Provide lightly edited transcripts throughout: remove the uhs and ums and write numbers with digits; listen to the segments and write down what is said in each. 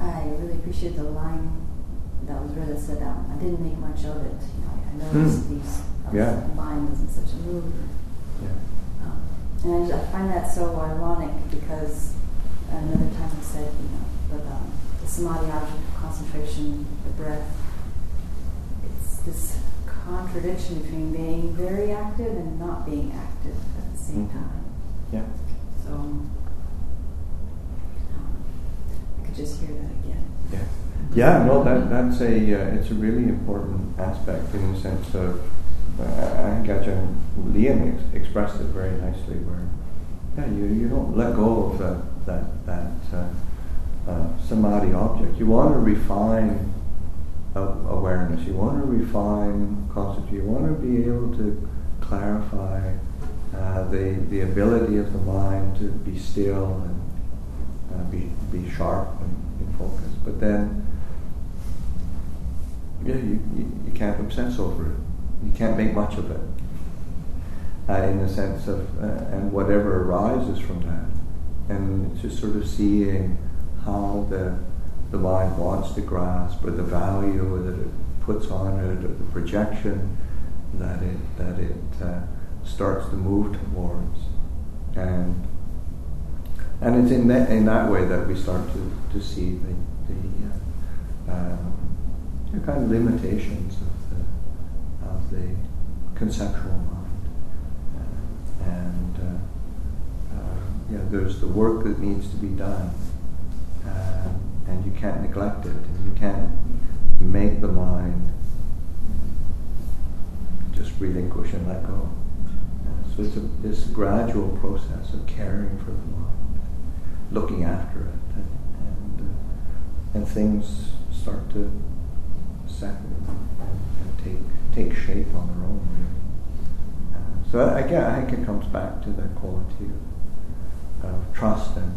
I really appreciate the line that was read that said, I didn't make much of it. I noticed these mind was in such a mood. Yeah. And I find that so ironic because another time I said, but the samadhi object of concentration, the breath, it's this contradiction between being very active and not being active at the same time. Yeah. So I could just hear that again. Yeah. Yeah. No, that's it's a really important aspect in the sense of I think Ajahn Liam expressed it very nicely. Where you don't let go of that samadhi object. You want to refine awareness. You want to refine concentration. You want to be able to clarify the ability of the mind to be still and be sharp and in focus. But then, you can't obsess over it. You can't make much of it. In the sense of and whatever arises from that, and it's just sort of seeing how the mind wants to grasp, or the value that it puts on it, or the projection that it starts to move towards, and it's in that way that we start to see the kind of limitations of the conceptual mind, and there's the work that needs to be done. And you can't neglect it, and you can't make the mind just relinquish and let go. So it's this gradual process of caring for the mind, looking after it, and things start to settle and take shape on their own, really. So again, I think it comes back to that quality of trust and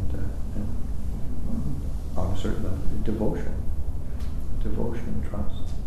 on a certain level, devotion, trust.